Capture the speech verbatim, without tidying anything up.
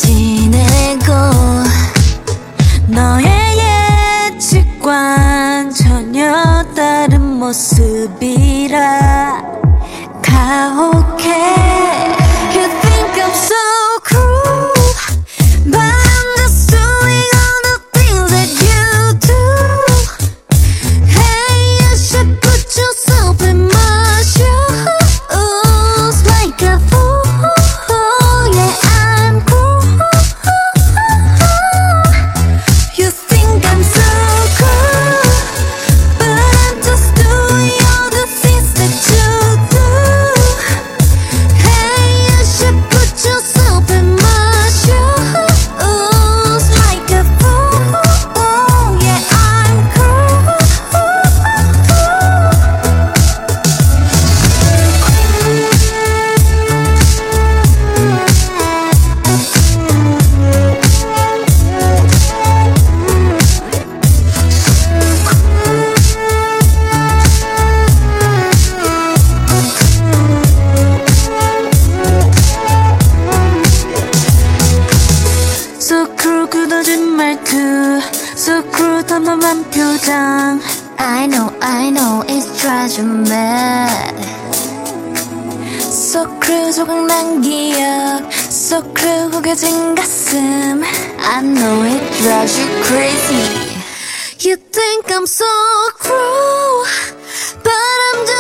지내고 너의 예측과는 전혀 다른 모습이라 가혹해. You think I'm so cruel, but I'm just doing all the things that you do. Hey, you should put yourself in my shoes like a fool. Yeah, I'm cruel. You think I'm so cruel, but I'm just doing all the things that you do. Hey, you should put yourself in my shoes like a fool. Yeah, I'm cruel. So cruel 굳어진 말투, so cruel 덤덤한 표정. I know, I know, it drives you mad. So cruel 조각난 기억, so cruel 구겨진 가슴. I know it drives you crazy. You think I'm so cruel, but I'm just